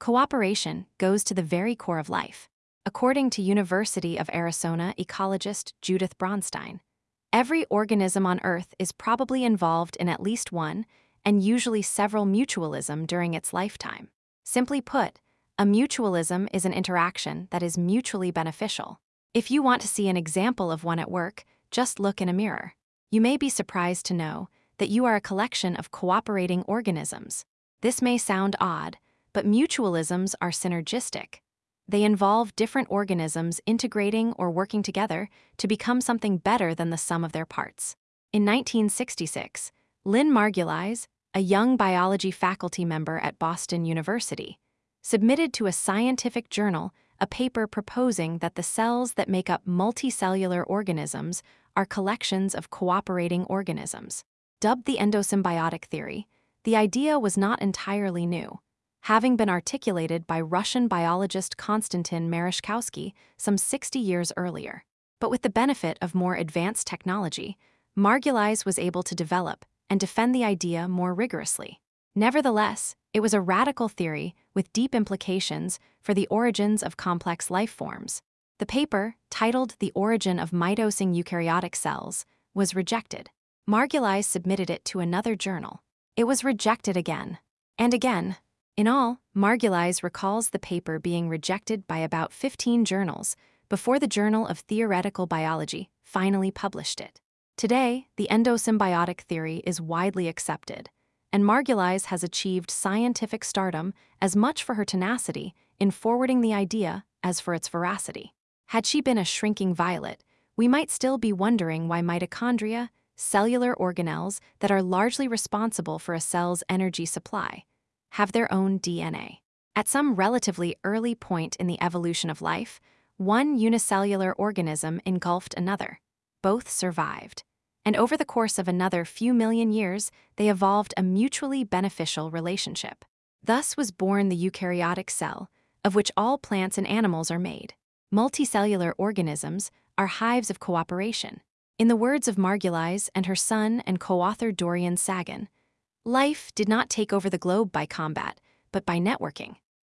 Cooperation goes to the very core of life. According to University of Arizona ecologist Judith Bronstein, every organism on Earth is probably involved in at least one, and usually several mutualism during its lifetime. Simply put, a mutualism is an interaction that is mutually beneficial. If you want to see an example of one at work, just look in a mirror. You may be surprised to know that you are a collection of cooperating organisms. This may sound odd, but mutualisms are synergistic. They involve different organisms integrating or working together to become something better than the sum of their parts. In 1966, Lynn Margulies, a young biology faculty member at Boston University, submitted to a scientific journal a paper proposing that the cells that make up multicellular organisms are collections of cooperating organisms. Dubbed the endosymbiotic theory, the idea was not entirely new, having been articulated by Russian biologist Konstantin Mereshkovsky some 60 years earlier. But with the benefit of more advanced technology, Margulies was able to develop and defend the idea more rigorously. Nevertheless, it was a radical theory with deep implications for the origins of complex life forms. The paper, titled The Origin of Mitosing Eukaryotic Cells, was rejected. Margulies submitted it to another journal. It was rejected again and again. In all, Margulies recalls the paper being rejected by about 15 journals before the Journal of Theoretical Biology finally published it. Today, the endosymbiotic theory is widely accepted, and Margulies has achieved scientific stardom as much for her tenacity in forwarding the idea as for its veracity. Had she been a shrinking violet, we might still be wondering why mitochondria, cellular organelles that are largely responsible for a cell's energy supply, have their own DNA. At some relatively early point in the evolution of life, one unicellular organism engulfed another. Both survived, and over the course of another few million years, they evolved a mutually beneficial relationship. Thus was born the eukaryotic cell, of which all plants and animals are made. Multicellular organisms are hives of cooperation. In the words of Margulies and her son and co-author Dorian Sagan, life did not take over the globe by combat, but by networking.